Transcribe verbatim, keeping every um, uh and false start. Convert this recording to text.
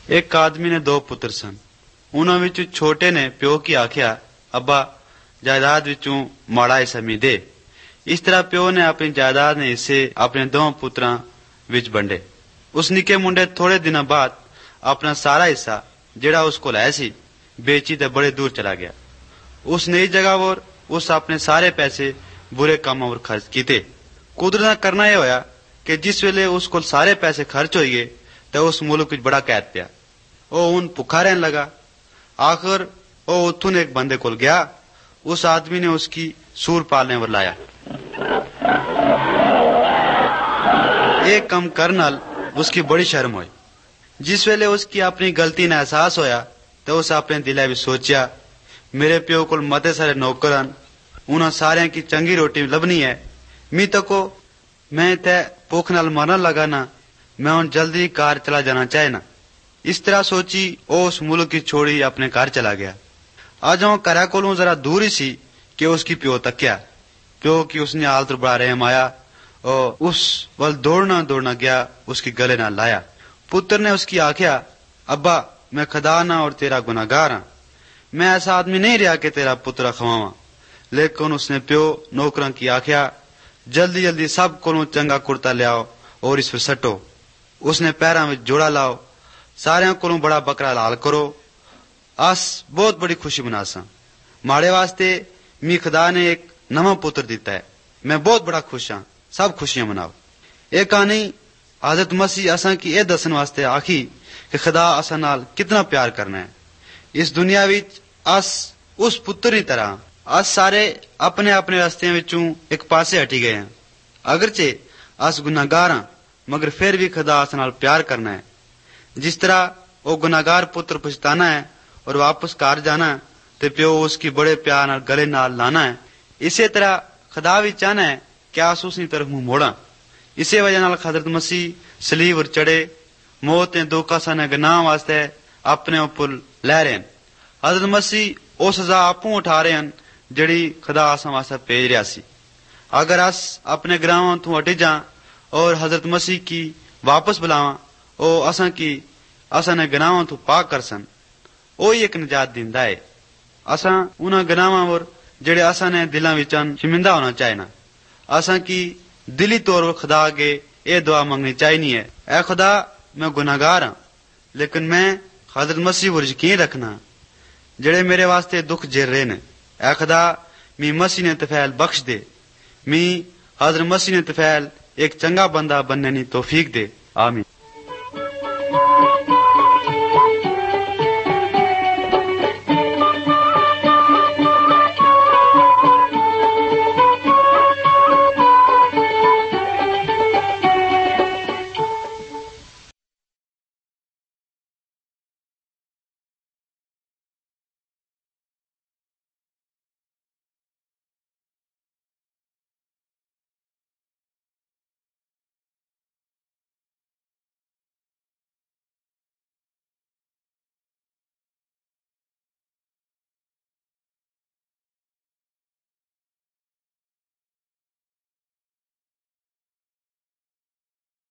एक आदमी ने दो पुत्र सन। उन्हां विचों छोटे ने प्यो की आख्या, अब्बा जायदाद विचों माड़ा हिस्सा मी दे। इस तरह प्यो ने अपनी जायदाद ने हिस्से अपने दो पुत्रां विच बंडे। उस निके मुंडे थोड़े दिनां बाद अपना सारा हिस्सा जेड़ा उस कोल है सी बेची ते बड़े दूर चला गया। उस नई जगह पर उस अपने सारे पैसे बुरे कामों पर खर्च किते। कुदरत दा करना यह होया कि जिस वेले उस कोल सारे पैसे खर्च हो गए तो उस मुल्क विच बड़ा कैद पिया। ओ उन भुखा रहन लगा। आखिर ओ उथों एक बंदे कोल गया। उस आदमी ने उसकी सूर पालने पर लाया। एक कम करन नाल उसकी बड़ी शर्म हुई। जिस वेले उसकी अपनी गलती ने एहसास होया तो उस अपने दिले में सोचा, मेरे प्यो कोल मते सारे नौकर हन, उन्हां सारियां की चंगी रोटी लभनी है। मी तको मैं ते भुख नाल मरन लगा ना, मैं हुण जल्दी कार चला जाना चाहे ना। इस तरह सोची ओ उस मुल्क की छोड़ी अपने घर चला गया। अज वह घरा कोलों जरा दूर ही सी कि उसकी प्यो तक्या। प्यो की उसने हालत बड़ा रहम आया और उस वल दौड़ना दौड़ना गया, उसकी गले ना लाया। पुत्र ने उसकी आख्या, अब्बा मैं खुदा ना और तेरा गुनाहगार हां। मैं ऐसा आदमी नहीं रहा कि तेरा पुत्र खवावा। लेकिन उसने प्यो नौकरां की आख्या, जल्दी जल्दी सब कोलों चंगा कुर्ता लियाओ और इस पर सटो। उसने पैरां में जोड़ा लाओ, सारियां कोलों बड़ा बकरा लाल करो। अस बहुत बड़ी खुशी मनासा। माड़े वास्ते मी खुदा ने एक नवा पुत्र दिता है। मैं बहुत बड़ा खुश हां। सब खुशियां मनाओ। यह कहानी हजरत मसीह असां की यह दसन वास्ते आखी कि खुदा असां नाल कितना प्यार करना है। इस दुनिया विच अस उस पुत्र की तरह अस सारे अपने अपने रास्ते विचों एक पासे हटी गए हैं। अगरचे अस गुनाहगार हां, मगर फिर भी खुदा असां नाल प्यार करना है। जिस तरह वो गुनाहगार पुत्र पछताना है और वापस घर जाना है तो प्यो उसकी बड़े प्यार नाल गले नाल लाना है, इसे तरह खुदा भी चाहना है कि अस उसकी तरफ मुंह मोड़ा। इसे वजह नाल हजरत मसीह सलीब पर चढ़े, मौत ने दुख असां गुनाह वास्ते अपने ऊपर लै रहे हैं। हजरत मसीह वो सजा आपू उठा रहे हैं जड़ी खुदा असां वास्ते भेज रहा सी। अगर अस अपने ग्रावां तो हटी जा और हजरत मसीह की वापस बुलावा, ओ असां की असां ने गुनाहों तो पाक कर सन, ओ ही एक निजात दिंदा है। असां उन्हां गुनाहां पर जेड़े असां ने दिलां विचन शर्मिंदा होना चाहिए। असां की दिली तौर पर खुदा अगे ये दुआ मंगनी चाहिए है, ऐ खुदा मैं गुनाहगार हां, लेकिन मैं हजरत मसीह पर यकीन रखना जेड़े मेरे वास्ते दुख झेल रहे ने। ऐ खुदा मी मसीह ने तफैल बख्श दे। मी हजरत मसीह ने तफैल एक चंगा बंदा बनने की तौफीक दे। आमीन।